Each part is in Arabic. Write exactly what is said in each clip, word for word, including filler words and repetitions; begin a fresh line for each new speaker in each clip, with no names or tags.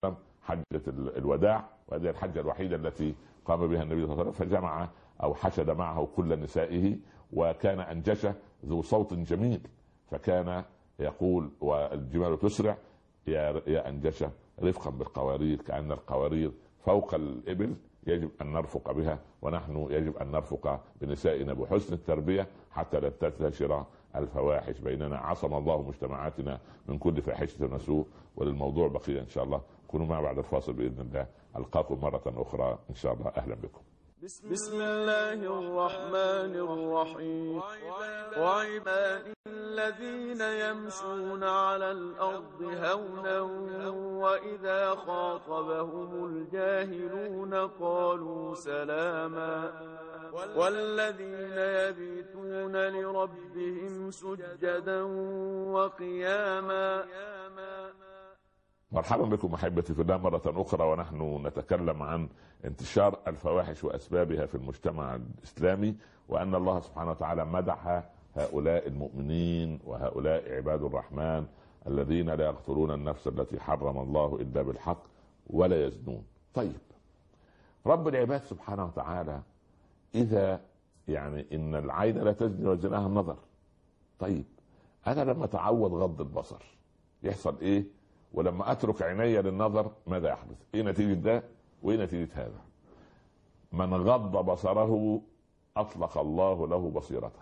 حجة الوداع، وهذه الحجة الوحيدة التي قام بها النبي صلى الله عليه وسلم، فجمع أو حشد معه كل نسائه، وكان أنجشه ذو صوت جميل، فكان يقول والجمال تسرع يا يا أنجشه رفقا بالقوارير، كأن القوارير فوق الإبل يجب أن نرفق بها، ونحن يجب أن نرفق بنسائنا بحسن التربية حتى لا تنتشر الفواحش بيننا. عصم الله مجتمعاتنا من كل فاحشة وسوء. وللموضوع بقية إن شاء الله، كونوا معنا بعد الفاصل بإذن الله. ألقاكم مرة أخرى إن شاء الله. أهلا بكم.
بسم الله الرحمن الرحيم. وعبادي الذين يمشون على الأرض هونا وإذا خاطبهم الجاهلون قالوا سلاما والذين يبيتون لربهم سجدا وقياما.
مرحبا بكم احبتي في الله مره اخرى، ونحن نتكلم عن انتشار الفواحش واسبابها في المجتمع الاسلامي، وان الله سبحانه وتعالى مدح هؤلاء المؤمنين وهؤلاء عباد الرحمن الذين لا يقتلون النفس التي حرم الله الا بالحق ولا يزنون. طيب، رب العباد سبحانه وتعالى اذا يعني ان العين لا تزني وزناها النظر. طيب انا لما اتعود غض البصر يحصل ايه؟ ولما اترك عيني للنظر ماذا يحدث؟ ايه نتيجة ده وايه نتيجة هذا؟ من غض بصره اطلق الله له بصيرته.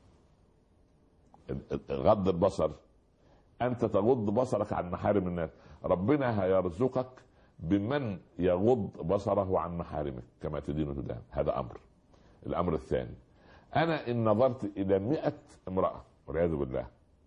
غض البصر، انت تغض بصرك عن محارم الناس، ربنا هيرزقك بمن يغض بصره عن محارمك كما تدين تدان. هذا امر. الامر الثاني، انا ان نظرت الى مئة امرأة والعياذ بالله،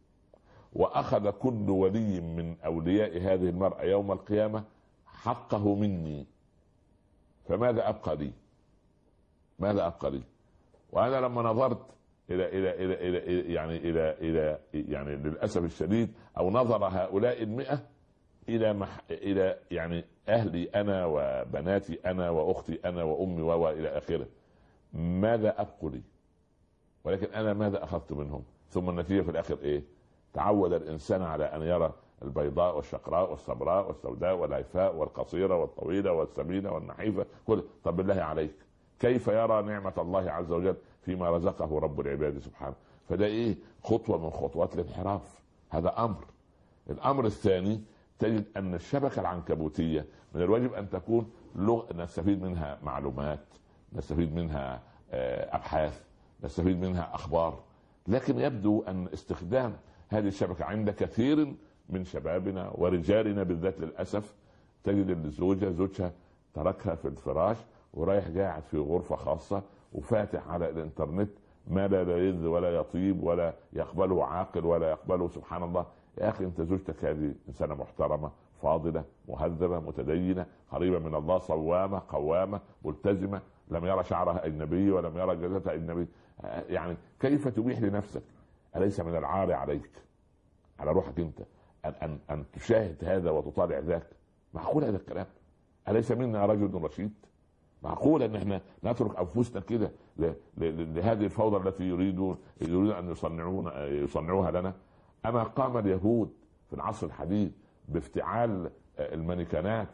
واخذ كل ولي من اولياء هذه المرأة يوم القيامة حقه مني، فماذا ابقى لي؟ ماذا ابقى لي؟ وانا لما نظرت الى الى الى الى يعني الى الى يعني للاسف الشديد، او نظر هؤلاء المئة الى مح الى يعني اهلي انا وبناتي انا واختي انا وامي والى اخره، ماذا ابقى لي؟ ولكن انا ماذا اخذت منهم؟ ثم النتيجة في الاخر ايه؟ تعود الانسان على ان يرى البيضاء والشقراء والسمراء والسوداء والهيفاء والقصيرة والطويلة والسمينة والنحيفة كل. طب بالله عليك كيف يرى نعمة الله عز وجل فيما رزقه رب العباد سبحانه؟ فده ايه؟ خطوة من خطوات الانحراف. هذا امر. الامر الثاني، تجد ان الشبكة العنكبوتية من الواجب ان تكون لغة نستفيد منها معلومات، نستفيد منها ابحاث، نستفيد منها اخبار، لكن يبدو ان استخدام هذه الشبكة عند كثير من شبابنا ورجالنا بالذات للأسف، تجد الزوجة زوجها تركها في الفراش ورايح قاعد في غرفة خاصة وفاتح على الانترنت ما لا يلذ ولا يطيب ولا يقبله عاقل ولا يقبله. سبحان الله يا أخي، أنت زوجتك هذه إنسانة محترمة فاضلة مهذبة متدينة قريبة من الله صوامة قوامة ملتزمة، لم يرى شعرها أجنبي ولم يرى جلدتها أجنبي، يعني كيف تبيح لنفسك؟ أليس من العار عليك على روحك أنت أن, أن, أن تشاهد هذا وتطالع ذاك؟ معقول هذا الكلام؟ أليس منا رجل رشيد؟ معقول أن احنا نترك أنفسنا كده لهذه الفوضى التي يريدون يريدون أن يصنعون يصنعوها لنا؟ أما قام اليهود في العصر الحديث بافتعال المانيكانات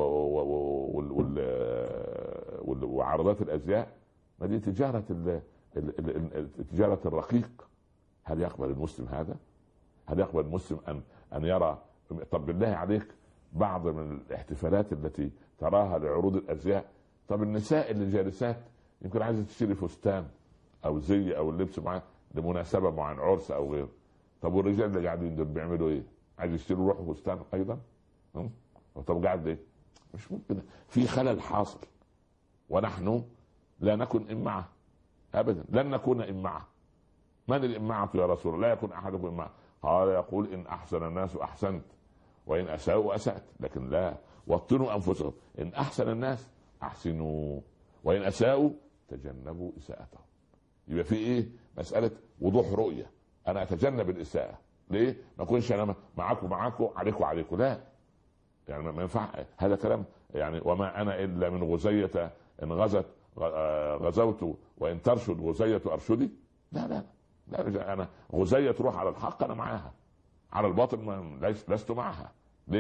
وعرضات الأزياء، ما دي تجارة تجارة الرقيق. هل يقبل المسلم هذا؟ هل يقبل المسلم أن أن يرى؟ طب بالله عليك بعض من الاحتفالات التي تراها لعروض الأزياء، طب النساء اللي جالسات يمكن عايزة تشتري فستان أو زي أو اللبس معاه لمناسبة معين عرس أو غيره، طب والرجال اللي قاعدين دول بيعملوا إيه؟ عايز يشتروا روحه فستان أيضا؟ طب قاعد ليه؟ مش ممكن. في خلل حاصل، ونحن لا نكن إمعة أبدا، لن نكون إمعة. من الإمعة يا رسول الله؟ لا يكون أحدكم إمعة. قال يقول إن أحسن الناس أحسنت وإن أساءوا أسأت، لكن لا، وطنوا أنفسهم، إن أحسن الناس أحسنوا وإن أساءوا تجنبوا إساءتهم. يبقى في إيه؟ مسألة وضوح رؤية. أنا أتجنب الإساءة ليه؟ ما أكونش أنا معاكم معاكم عليكم عليكم، لا، يعني ما ينفع هذا كلام. يعني وما أنا إلا من غزية إن غزت غزوت وإن ترشد غزية أرشدي، لا لا لا، أنا غزية تروح على الحق أنا معاها، على الباطل لست معها. ليه؟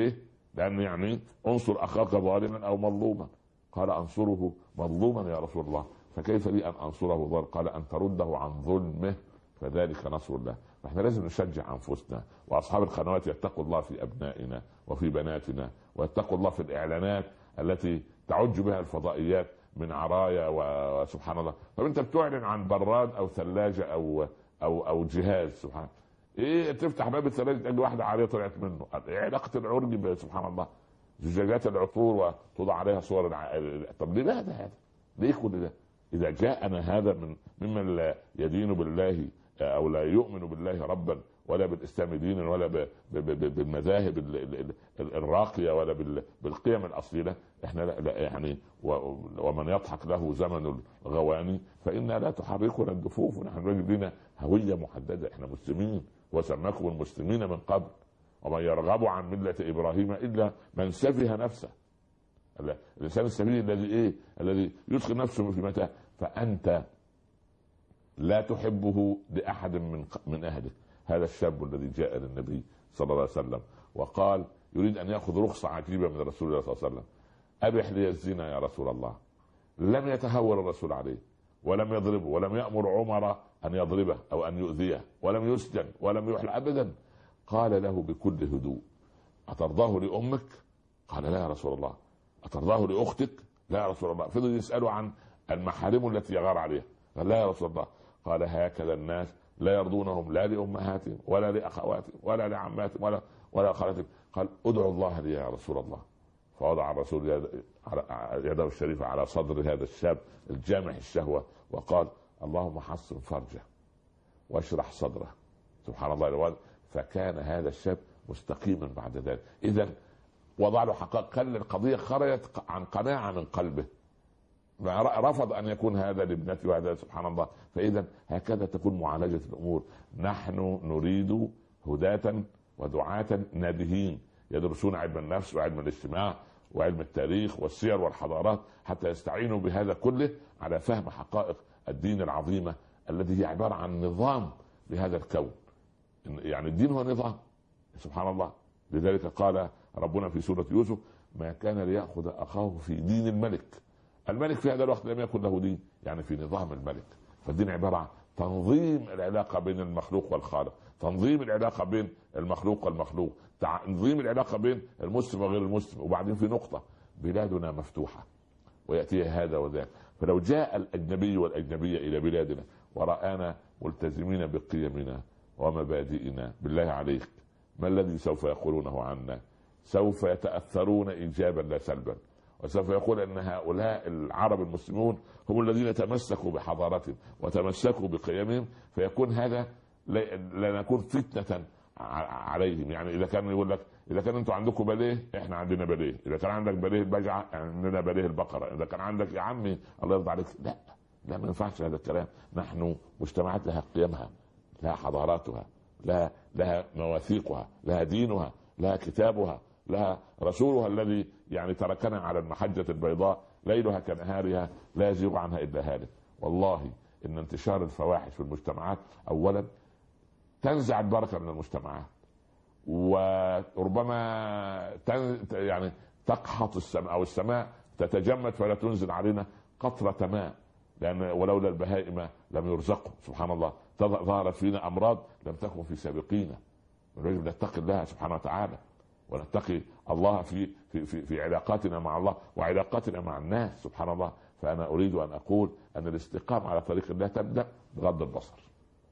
لأن يعني انصر أخاك ظالما أو مظلوما. قال أنصره مظلوما يا رسول الله، فكيف لي أن أنصره ظالما؟ قال أن ترده عن ظلمه فذلك نصر الله. فاحنا لازم نشجع أنفسنا، وأصحاب القنوات يتقوا الله في أبنائنا وفي بناتنا، ويتقوا الله في الإعلانات التي تعج بها الفضائيات من عرايا وسبحان الله. طب أنت بتعلن عن براد أو ثلاجة أو أو أو جهاز، سبحان ايه، تفتح باب الثلاجه تلاقي واحده عاريه طلعت منه. ايه علاقه العرج سبحان الله؟ زجاجات العطور وتوضع عليها صور الع... طب ليه هذا هذا؟ ليه كل ده؟ اذا جاءنا هذا من ممن لا يدين بالله او لا يؤمن بالله ربا ولا بالاسلام دينا ولا ب... ب... ب... بالمذاهب ال... ال... الراقيه ولا بال... بالقيم الاصيله، احنا لا, لا يعني و... ومن يضحك له زمن الغواني فإنا لا تحركنا الدفوف، ونحن لنا هويه محدده، احنا مسلمين وسماكم المسلمين من قبل، ومن يرغب عن ملة إبراهيم إلا من سفه نفسه. الإنسان السفيه الذي إيه؟ الذي يدخل نفسه في متاهة. فأنت لا تحبه لأحد من من أهله. هذا الشاب الذي جاء للنبي صلى الله عليه وسلم وقال يريد أن يأخذ رخصة عجيبة من رسول الله صلى الله عليه وسلم، أبح لي الزنا يا رسول الله. لم يتهور الرسول عليه ولم يضربه ولم يأمر عمر أن يضربه أو أن يؤذيه ولم يسجن ولم يحل أبدا. قال له بكل هدوء أترضاه لأمك؟ قال لا يا رسول الله. أترضاه لأختك؟ لا يا رسول الله. فضل يسأله عن المحارم التي يغار عليها، قال لا يا رسول الله. قال هكذا الناس لا يرضونهم لا لأمهاتهم ولا لأخواتهم ولا لعماتهم ولا ولا خالاتهم. قال ادعو الله لي يا رسول الله. فوضع الرسول يده الشريفة على صدر هذا الشاب الجامح الشهوة وقال اللهم حصن فرجه واشرح صدره. سبحان الله. فكان هذا الشاب مستقيما بعد ذلك. إذا وضع له حقائق، خلى القضية خرجت عن قناعة من قلبه، رفض أن يكون هذا لابنته وهذا. سبحان الله. فإذا هكذا تكون معالجة الأمور. نحن نريد هداة ودعاة نابهين يدرسون علم النفس وعلم الاجتماع وعلم التاريخ والسير والحضارات حتى يستعينوا بهذا كله على فهم حقائق الدين العظيمة الذي هي عبارة عن نظام لهذا الكون. يعني الدين هو نظام، سبحان الله. لذلك قال ربنا في سورة يوسف ما كان ليأخذ أخاه في دين الملك. الملك في هذا الوقت لم يكن له دين، يعني في نظام الملك. فالدين عبارة عن تنظيم العلاقة بين المخلوق والخالق، تنظيم العلاقة بين المخلوق والمخلوق، تنظيم العلاقة بين المسلم وغير المسلم. وبعدين في نقطة، بلادنا مفتوحة ويأتيها هذا وذاك. فلو جاء الأجنبي والأجنبية إلى بلادنا ورآنا ملتزمين بقيمنا ومبادئنا، بالله عليك ما الذي سوف يقولونه عنا؟ سوف يتأثرون إيجابا لا سلبا، وسوف يقول أن هؤلاء العرب المسلمون هم الذين تمسكوا بحضارتهم وتمسكوا بقيمهم، فيكون هذا لا نكون فتنة عليهم. يعني إذا كان يقول لك إذا كان أنتم عندكم باليه إحنا عندنا باليه، إذا كان عندك باليه البجعة عندنا باليه البقرة، إذا كان عندك يا عمي الله يرضى عليك. لا لا ما ينفعش هذا الكلام. نحن مجتمعات لها قيمها، لها حضاراتها، لها لها مواثيقها، لها دينها، لها كتابها، لها رسولها الذي يعني تركنا على المحجة البيضاء ليلها كنهارها لا يزيغ عنها إلا هالك. والله إن انتشار الفواحش في المجتمعات أولا تنزع البركة من المجتمعات، وربما يعني تقحط السماء أو السماء تتجمد فلا تنزل علينا قطرة ماء، لأن ولولا البهائم لم يرزقوا. سبحان الله. ظهرت فينا أمراض لم تكن في سابقينا. يجب نتقي الله سبحانه وتعالى ونتقي الله في في في في علاقاتنا مع الله وعلاقاتنا مع الناس. سبحان الله. فأنا أريد أن أقول أن الاستقامة على طريق الله تبدأ بغض البصر،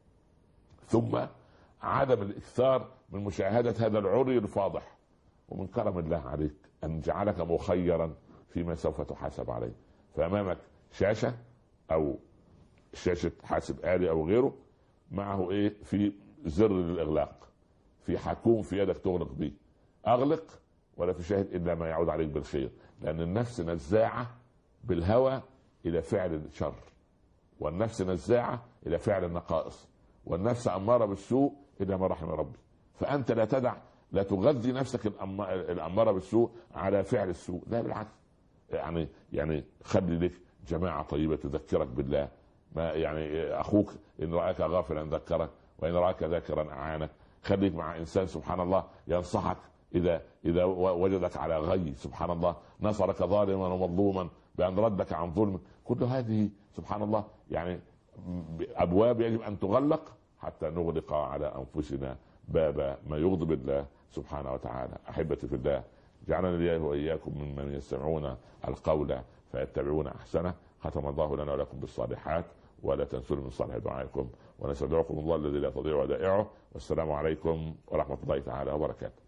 ثم عدم الإكثار من مشاهدة هذا العري الفاضح. ومن كرم الله عليك أن جعلك مخيرا فيما سوف تحاسب عليه. فأمامك شاشة أو شاشة حاسب آلي أو غيره، معه إيه؟ في زر للإغلاق، في حكوم في يدك تغلق به. أغلق ولا تشاهد إلا ما يعود عليك بالخير، لأن النفس نزاعة بالهوى إلى فعل الشر، والنفس نزاعة إلى فعل النقائص، والنفس أمارة بالسوء إلا ما رحم ربي. فأنت لا تدع لا تغذي نفسك الأمارة بالسوء على فعل السوء، لا بالعكس. يعني يعني خلي لك جماعة طيبة تذكرك بالله. ما يعني أخوك إن رأيك غافلا ذكرك، وإن رأيك ذاكرا أعانك. خليك مع إنسان سبحان الله ينصحك إذا اذا وجدك على غي سبحان الله نصرك ظالما ومظلوما بان ردك عن ظلم. كل هذه سبحان الله يعني ابواب يجب ان تغلق حتى نغلق على انفسنا باب ما يغضب الله سبحانه وتعالى. احبتي في الله، جعلنا الله واياكم ممن يستمعون القول فيتبعون احسنه. ختم الله لنا ولكم بالصالحات، ولا تنسوا من صالح دعائكم، ونستودعكم الله الذي لا تضيع ودائعه. والسلام عليكم ورحمه الله تعالى وبركاته.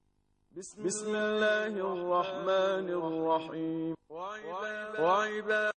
بسم الله الرحمن الرحيم. وعباد